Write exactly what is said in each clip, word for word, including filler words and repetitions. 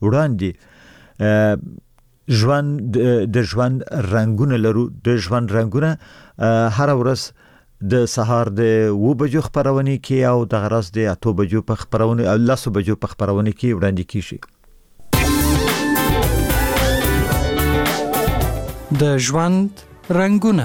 وړاندې ژوند د ژوند رنگونه لرو. د ژوند رنگونه هر ورځ د سهار د و بجو خبرونه کې او د غرض د اتو بجو په خبرونه او لاسو بجو په خبرونه کې وړاندې کیږي. د ژوند رنگونه.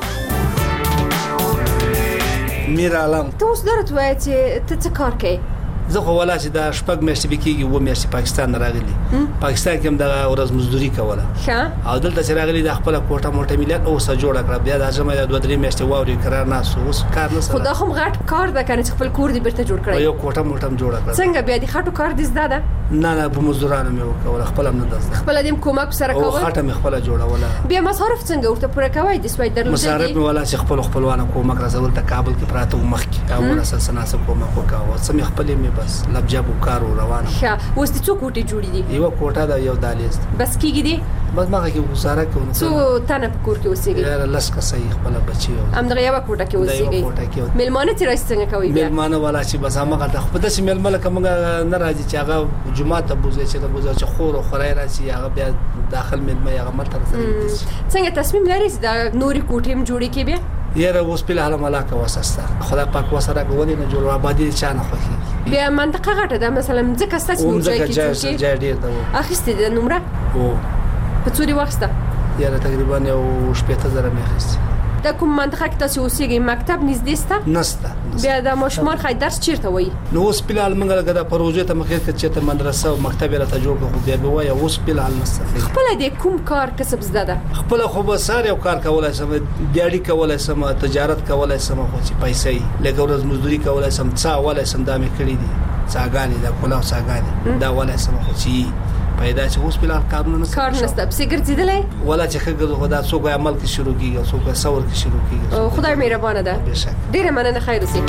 میر عالم ته اوس درته وایې چې ته څه کار کوې؟ زه خو ولا چې د شپږ میاشتې بکیږي و میاشتې پاکستان راغلی. پاکستان کې هم د ورځ مزدوري کوله. ښه. او دلته چې راغلی د خپل کوټه موټه ملت او سره جوړ کړ. بیا د ځمه د دوه درې میاشتې واوري قرار نه سو اوس کار نه سره. خدا هم غټ کار ده کنه چې خپل کور دې بیرته جوړ کړی. یو کوټه موټه هم جوړ کړ. څنګه بیا دې خټو کار دې زده ده؟ نه نه په مزدورانو مې وکول خپل هم نه دزده. خپل دې کومک سره او کوي. خټه مې خپل جوړوله. بیا مصارف څنګه ورته پوره کوي د سوي درلودل؟ مصارف مې ولا چې خپل خپلوانه کومک راځول ته کابل کې پراته مخ کې او ورسره سناسه کومک وکاو. سم خپل مې بس لبجاب کار روانه. ښه. اوس دې څو کوټې جوړې دي؟ یو کوټه دا یو دالیز. بس کېږي دي؟ بس ماګه کې گزاره کوم. څو تنه په کور کې اوسېږي؟ یاره لس کسې خپل بچي او همدغه یو کوټه کې اوسېږي. میلمانه چې راځي څنګه کوي بیا؟ میلمانه ولا چې بس هغه د خپل داسې میلمانه کومه نه راځي چې هغه جمعه ته بوزي چې د بوزي چې خور او خورای راځي هغه بیا داخل میلمه هغه متر سره. څنګه تصمیم لري چې د نوري کوټې هم جوړې کې بیا؟ یاره اوس په حاله ملاکه واسسته خدای پاک وسره غوړي نه جوړ آبادی چا نه خوخي. بیا منطقه غټه ده مثلا ځکه ستاسو موږ کې چې جای ډیر ده. اخیستې د نمبر او په څوري وخت یاره تقریبا یو شپږ زره مې اخیستې. د کوم منطقه کې تاسو اوسېږئ مکتب نږدې سته؟ نسته. بیا د ماشومان خای درس چیرته وایي؟ نو اوس په حال موږ لګا د پروژې ته مخې کې چې ته مدرسه او مکتب راته جوړ کړو بیا به وایي اوس په حال نسته. خپل دې کوم کار کسب زده ده؟ خپل خو به ساره یو کار کولای سم دیاړي کولای سم تجارت کولای سم خو چې پیسې لګا ورځ مزدوري کولای سم څا ولای سم دا مې کړی دي څاګانې دا کولاو څاګانې دا ولای سم خو چې پیدا چې اوس په حال کارونه نه کار نشته. پسې ګرځیدلې ولا چې خګر خدا څوک عمل کې شروع کیږي او څوک ثور کې شروع کیږي. خدای مهربانه ده. ډیره مننه. خیر اوسې.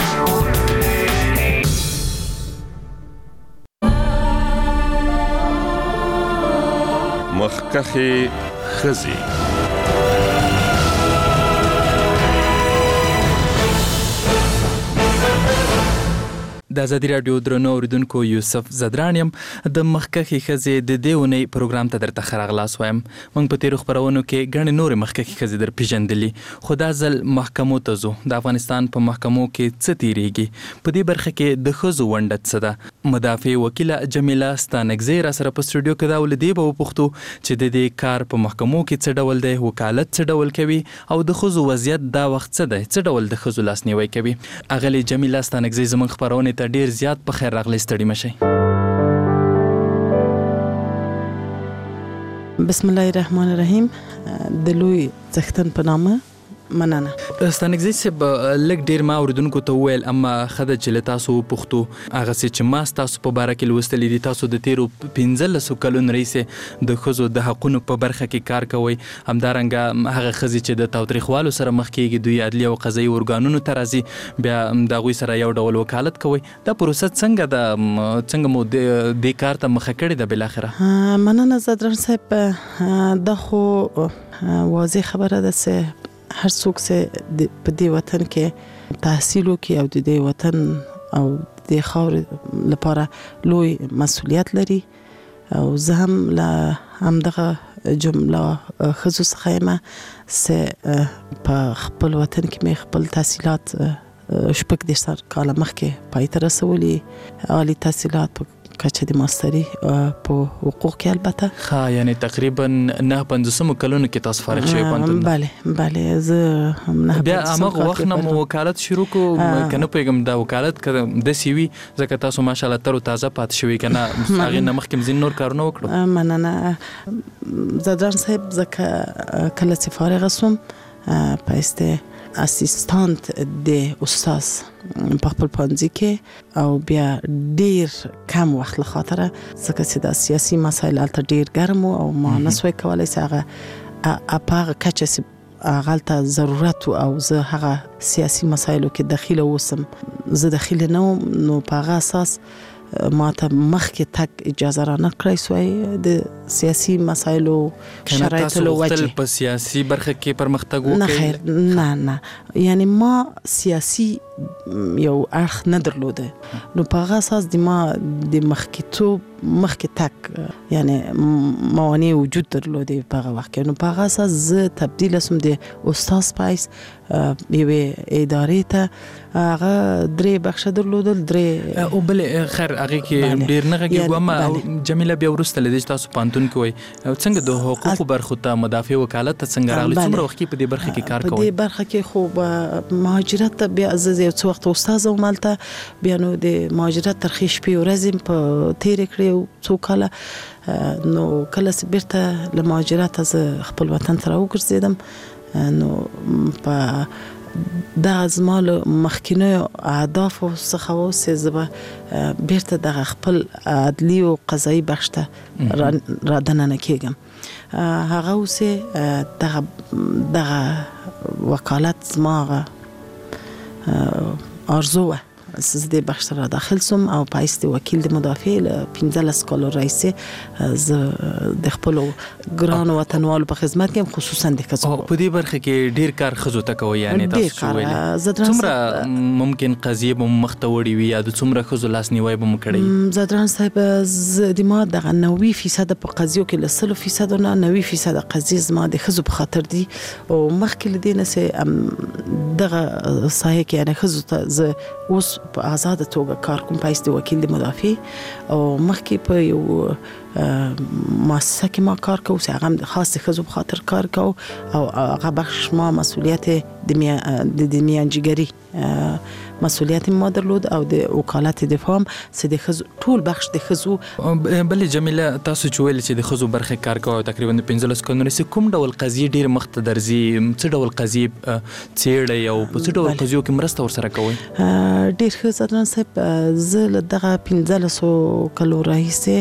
مخکخي خزي. د ازادي راډیو درنو اوریدونکو یوسف زدرانیم د مخکخي خزي د دیونی پروګرام ته درته خراغلاس وایم. موږ په تیرو خبرونو کې غڼې نور مخکخي خزي در پیژندلې خو دا ځل محکمو ته ځو. د افغانستان په محکمو کې څه تیریږي په دې برخه کې د خزو ونډه څه ده؟ مدافع وکیله جمیله ستانکزی را سره په سټوډیو کې دا ولدی به وپوښتو چې د دې کار په محکمو کې څه ډول دی، وکالت څه ډول کوي او د خزو وضعیت دا وخت څه دی، څه ډول د خزو لاسنیوي کوي. اغلی جمیله ستانکزی زموږ خبرونه ته ډیر زیات په خیر راغلی. ستړي مشئ. بسم الله الرحمن الرحیم. د لوی څښتن په نامه مننه. ستانکزی صاحب لږ ډیر ما اوریدونکو ته وویل اما خده چې له تاسو وپوښتو هغه څه چې ما ستاسو په باره کې لوستلي دي تاسو د تیرو پنځلسو کلونو راهیسې د ښځو د حقونو په برخه کې کار کوئ. همدارنګه هغه ښځې چې د تاوتریخوالو سره مخ کېږي دوی عدلیه او قضایي ارګانونو ته راځي بیا د هغوی سره یو ډول وکالت کوئ. دا پروسه څنګه ده، څنګه مو دې کار ته مخه کړې ده بالاخره؟ مننه زدران صاحب. دا خو واضح خبره ده چې هر څوک چې په دې وطن کې تحصیل وکړي او د دې وطن او د خاورې لپاره لوی مسؤلیت لري او زه هم له همدغه جمله ښځو څخه یم چې په خپل وطن کې مې خپل تحصیلات شپږ دېرش کاله مخکې پای ته رسولي. عالي تحصیلات په کچه د ماستري په حقوق کې البته. ښه یعنی تقریبا نه پنځوسمو کلونو کې تاسو فارغ شوي پوهنتون؟ بله بله زه نه بیا هماغه وخت نه مو وکالت شروع کړو که نه پوهېږم دا وکالت که داسې وي ځکه تاسو ماشاءالله تر و تازه پاتې شوي که نه هغې نه مخکې ځینې نور کارونه وکړو؟ مننه زدران صاحب. ځکه کله چې فارغه سوم په استه اسیستانت د استاد په خپل پوهنځي کې او بیا ډیر کم وخت له خاطره ځکه چې د سیاسي مسایل هلته ډیر ګرم او ما نسوی کولی چې هغه په هغه کچه چې هغه هلته ضرورت او زه هغه سیاسي مسایلو کې دخیله اوسم زه دخیله نه وم نو په هغه اساس ما ته مخکې تک اجازه را نه کړی سوی د سیاسي مسایلو شرایطو له وجې په سیاسي برخه کې پرمختګ وکړي. نه خیر نه نه یعنی ما سیاسي یو اړخ نه درلوده نو په هغه اساس د ما د مخکېتوب مخکې تک یعنی موانع وجود درلوده په هغه وخت کې نو په هغه اساس زه تبدیل شوم د استاد پایس یوې ادارې ته هغه درې بخښه درلودل درې او بل خیر هغه کې ډیر نه غږیږو اما جمیله بیا ورسته لدې تاسو پانتون کوي څنګه د حقوقو برخو ته مدافع وکالت ته څنګه راغلی څومره وخت په دې برخه کې کار کوي؟ په دې برخه کې خو مهاجرت ته بیا زه یو څو وخت استاد ومالته بیا نو د مهاجرت ترخې شپې ورځې په تیر کړې څو کاله نو کله چې بیرته له مهاجرت زه خپل وطن ته راوګرځېدم نو په دا زما له مخکینیو اهدافو څخه و چې زه به بیرته دغه خپل عدلي او قضایي بخش ته رادننه کېږم هغه اوس دغه دغه وکالت زما آرزو وه زه د بخش را داخل سوم او پایس د وکیل د مدافع له پنځلس کالو راهیسې زه د خپلو ګرانو وطنوالو په خدمت کې خصوصا د ښځو په دې برخه کې ډیر کار ښځو ته کوي یعنی تاسو ویلي څومره ممکن قضیه به مخته وړي وي یا د څومره ښځو لاسنیوی به مو کړی؟ زدران صاحب د ما دغه نوي فیصد په قضیو کې له سلو فیصدو نه نوي فیصد قضیې زما د ښځو په خاطر دي او مخکې له دې نه چې دغه ساحه کې یعنی ښځو ته زه اوس په آزاده توګه کار کوم پایس د وکیل د مدافع او مخکې په یو مؤسسه کې ما کار کوم چې هغه خاص د ښځو په خاطر کار کوم او هغه بخش ما مسؤلیت د میانجیګري مسؤلیت ما درلود او د وکالت دفاع چې د ښځو ټول بخش د ښځو. بلې جمیله تاسو چې ویل چې د ښځو برخه کار کوي تقریبا پنځلس کلونه رسې کوم ډول قضیې ډیر مخته درځي څه ډول قضیې څېړئ او په څه ډول قضیو کې مرسته ورسره کوئ؟ ډیر ښه زدران صاحب زه له دغه پنځلسو کلو راهیسې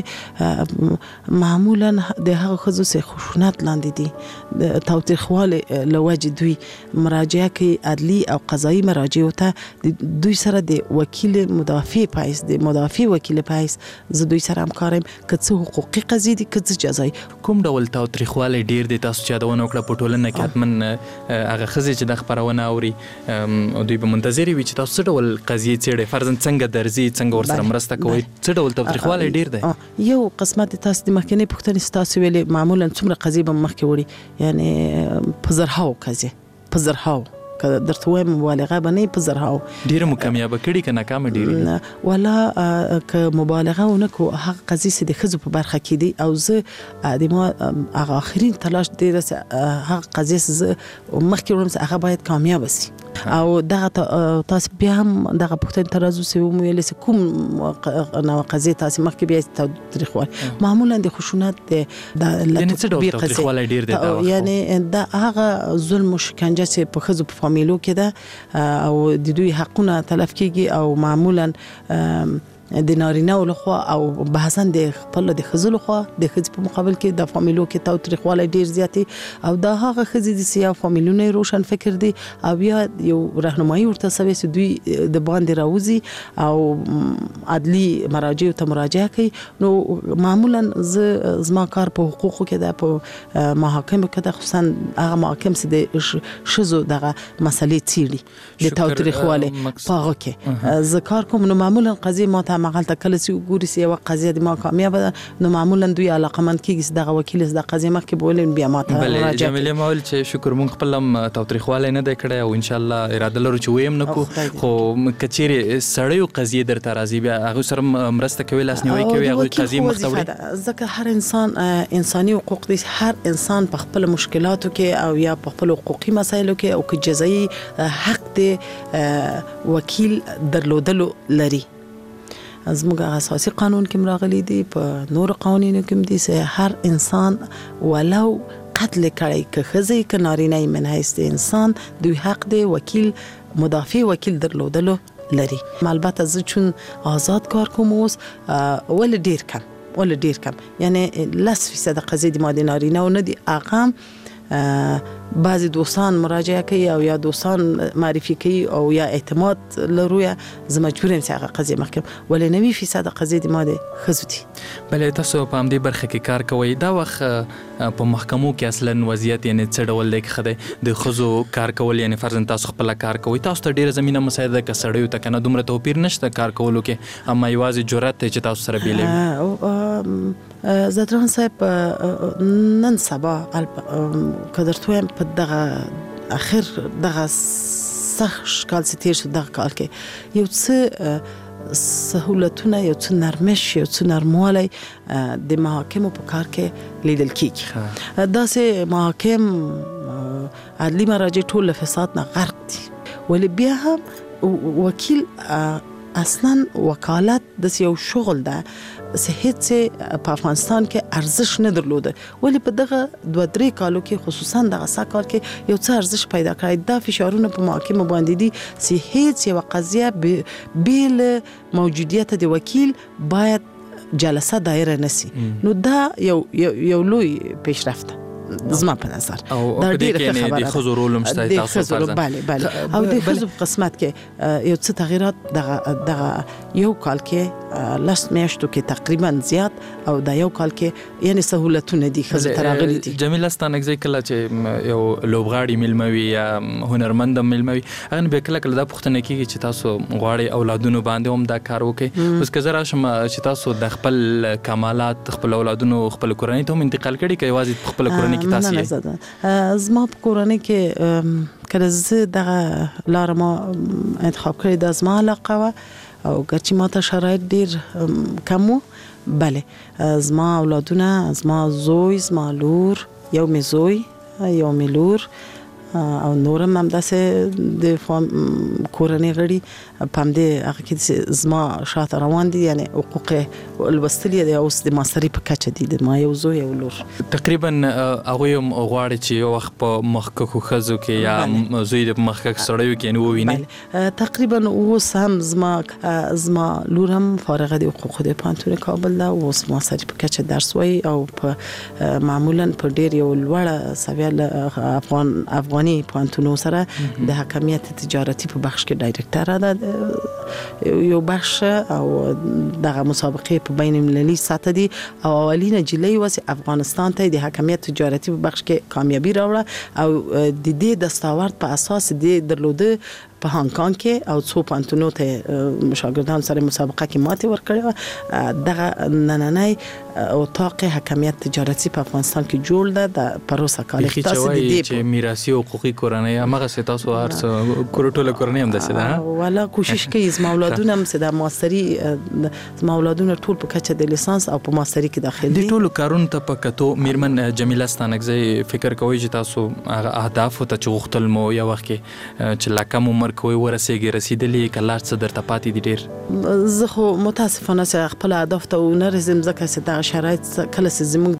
معمولا د هغه ښځو چې خشونت لاندې دي د تاوتریخوالي له وجې دوی مراجعه کوي عدلي او قضایي مراجعو ته دوی سره د وکیل مدافع پایس د مدافع وکیل پایس زه دوی سره همکار یم که څه حقوقي قضیې دي که څه جزایي. کوم ډول تاوتریخوالی ډیر دی تاسو چې یادونه وکړه په ټولنه کې حتما هغه ښځې چې د خپرونه اوري دوی به منتظرې وي چې تاسو څه ډول قضیې څېړئ فرضاً څنګه درځي څنګه ورسره مرسته کوئ څه ډول تاوتریخوالی ډیر دی؟ یو قسمت تاسو د مخکینۍ پوښتنې ستاسو ویلې معمولا څومره قضیې به مخکې وړي یعنی په زرهاو قضیې په زرهاو که درته وایم مبالغه به نه په زرهاو ډیره مو کامیابه کړي که ناکامه ډیرې ولا که مبالغه ونه کړو هغه قضیې چې د ښځو په برخه کې دي او زه د ما هغه آخرین تلاش دی چې هغه قضیې چې زه مخکې وړم چې هغه باید کامیابه شي او دغه تاسو بیا هم دغه پوښتنې ته راځو چې ومویل چې کوم نوع قضیې تاسو مخکې بیا تاوتریخوالی معمولا د خشونت د یعنې څه ډول تاوتریخوالی ډیر دی یعنی د هغه ظلم او شکنجه چې په ښځو په فامیلو کې ده او د دوی حقونه تلف کیږي او معمولا د نارینه لخوا او بحثاً د خپل د ښځو لخوا د ښځې په مقابل کې د فامیلو کې تاوتریخوالی ډیر زیاتې او دا هغه ښځې دي چې یا فامیلونه روشن فکر دي او یا یو راهنمایي ورته شوې چې دوی د باندې راوځي او عدلي مراجعو ته مراجعه کوي نو معمولا زه زما کار په حقوقو کې ده په محاکمو کې ده خصوصا هغه محاکم چې د ښځو دغه مسلې څېړي د تاوتریخوالي په هغه کې زه کار کوم نو معمولا قضیې ما ته مغالطه کله چې وګوري چې یو قضیه د ما کامیابه ده نو معمولا دوی علاقمند کیږي چې دغه وکیل د قضیه مخکې بولین بیا ما ته مراجعه جمیله مول چې شکر مونږ خپل تاوتریخوالی نه دی کړی او ان شاء الله اراده لرو چې ویم نه کو خو کچېرې سړیو قضیې درته راځي بیا هغه سره مرسته کوي لاسنیوي کوي هغه قضیې مخته وړي ځکه هر انسان انساني حقوق دي هر انسان په خپل مشکلاتو کې او یا په خپل حقوقي مسایلو کې او کې جزایي حق دی وکیل درلودلو لري زموږ اساسي قانون کې راغلي دي په نور قوانینو کې دي چې هر انسان ولو قتل کړي که ښځه که نارینه من حیث انسان دوی حق دی وکیل مدافع وکیل درلودلو لري. البته زه چون آزاد کار کوم اوس ول ډیر کم ول ډیر کم یعنی لس فیصد قضیې د ما د نارینه او نه دي هغه بعضی دوستان مراجعه کوي او یا دوستان معرفي کوي او یا اعتماد لروي زه مجبور یم چې هغه قضیه مخکې ولې نوي فیصد قضیه د ما د ښځو دي. بلې تاسو په همدې برخه کې کار کوئ دا وخت په محکمو کې اصلا وضعیت یعنی څه ډول دی که د ښځو کار کول یعنی فرضاً تاسو خپله کار کوئ تاسو ته ډېره زمینه مساعده ده که سړیو ته که نه دومره توپیر نشته کار کولو کې اما یوازې جرأت دی چې تاسو سره بېلوي؟ زدران صاحب نن سبا که درته وایم په دغه اخر دغه سخت کال چې تېر شو دغه کال کې یو څه سهولتونه یو څه نرمش یو څه نرموالی د محاکمو په کار کې لیدل کېږي. داسې محاکم عدلي مراجع ټول له فساد نه غرق دي ولې بیا هم وکیل اصلا وکالت داسې یو شغل ده چې هیڅ په افغانستان کې ارزش نه درلوده ولې په دغه دوه درې کالو کې خصوصا دغه سه کال کې یو څه ارزش پیدا کړی. دا فشارونه په محاکمو باندې دي چې هیڅ یوه قضیه بې له موجودیت د وکیل باید جلسه دایره نسی. نو دا یو یو لوی پیشرفت ده زما په نظر. دا ډېره ښه خبره ده. د ښځو رول هم شته تاسو فرضاً بله بله او د ښځو په قسمت کې یو څه تغییرات دغه دغه یو کال کې لس میاشتو کې تقریبا زیات او دا یو کال کې یعنی سهولتونه دي ښځو ته راغلي دي. جمیله ستانکزی کله چې یو لوبغاړي میلمه وي یا هنرمند میلمه وي هغه بیا کله کله دا پوښتنه کېږي چې تاسو غواړئ اولادونو باندې هم دا کار وکړئ. اوس که زه راشم چې تاسو د خپل کمالات خپل اولادونو خپل کورنۍ ته هم انتقال کړي که یوازې په خپله کورنۍ کې تاسو یې؟ زما په کورنۍ کې کله زه دغه لاره ما انتخاب کړې دا زما علاقه وه او ګرچې ما ته شرایط ډېر کم و. بله زما اولادونه زما زوی زما لور یو مې زوی یو مې لور او نورم همداسې د کورنۍ غړي په همدې هغه کې زما شاته روان دي یعنی حقوق لوستل یې اوس د ماستري په کچه دي د ما یو زوی یو لور. تقریبا هغوی هم غواړي چې یو وخت په مخکښو ښځو کې یا زوی د مخکښ سړیو کې یعنې وویني. تقریبا اوس هم زما زما لور هم فارغه د حقوقو د پوهنتون کابل ده اوس ماستري په کچه درس وایي او په معمولا په ډېر یو لوړه سویه له افغان افغان پوهنتونو سره د حکمیت تجارتي په بخش کې ډایرکټره ده یو بخش او دغه مسابقې په بین المللي سطح دي او اولینه جلۍ وه چې افغانستان ته د حکمیت تجارتي په بخش کې کامیابي راوړه او د دې دستاورد په اساس د درلوده په هانګ کانګ کې او څو پوهنتونو ته شاګردان سره مسابقه کې ماتې ورکړې. دغه نننی اتاق حکمیت تجارتي په افغانستان کې جوړ ده د پروسه کال کې تاسو د دې چې میراثي حقوقي کورنۍ هغه تاسو هر څه کورټوله کورنۍ هم دسه ده ولا کوشش کوي زما اولادونه هم د ماستري زما اولادونه ټول په کچه د لیسانس او په ماستري کې داخل دي. د ټولو کارونو ته په کتو میرمن جمیله ستانکزی فکر کوي چې تاسو هغه اهداف ته چې غوښتل مو یو وخت کې چې لا کم عمر کوي ورسېږي رسېدلې که لار څه درته پاتې دي ډېر؟ زه خو متاسفانه چې خپل اهداف ته ونه رسېدم ځکه چې دغه شرایط کله چې زموږ